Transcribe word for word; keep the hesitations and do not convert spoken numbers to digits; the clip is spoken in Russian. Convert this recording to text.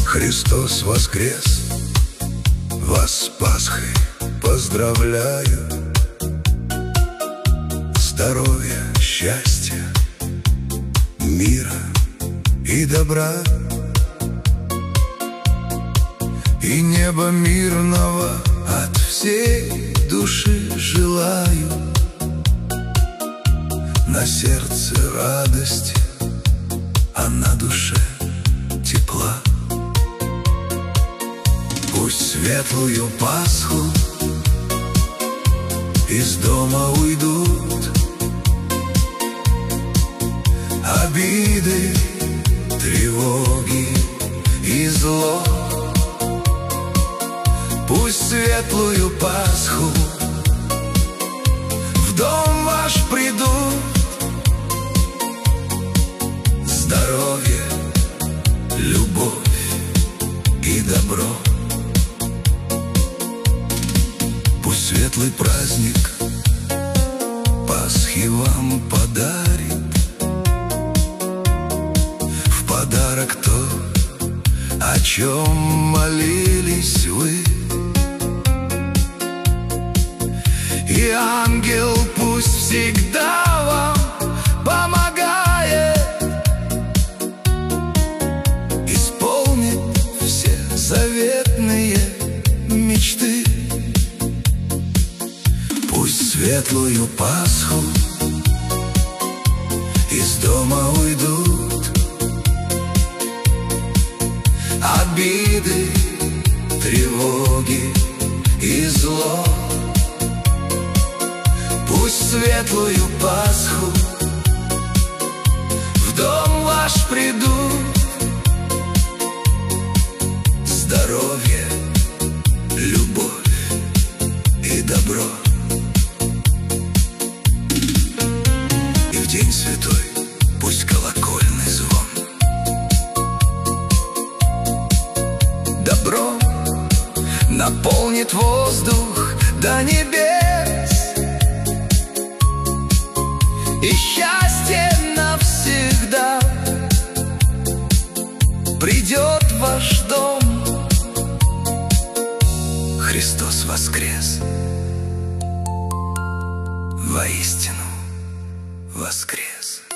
Христос воскрес, вас с Пасхой поздравляю. Здоровья, счастья, мира и добра, и неба мирного от всей души желаю. На сердце радости, а на душе тепла. Пусть светлую Пасху из дома уйдут обиды, тревоги и зло. Пусть светлую Пасху в дом ваш придут здоровье, любовь и добро. Пусть светлый праздник Пасхи вам подарит в подарок то, о чем молились вы. И ангел пусть всегда вам помогает исполнить все заветные мечты. Пусть светлую Пасху из дома уйдут обиды, тревоги и зло. Пусть светлую Пасху в дом ваш придут здоровье, любовь и добро. И в день святой пусть колокольный звон добро наполнит воздух до небес. И счастье навсегда придет в ваш дом. Христос воскрес, воистину воскрес.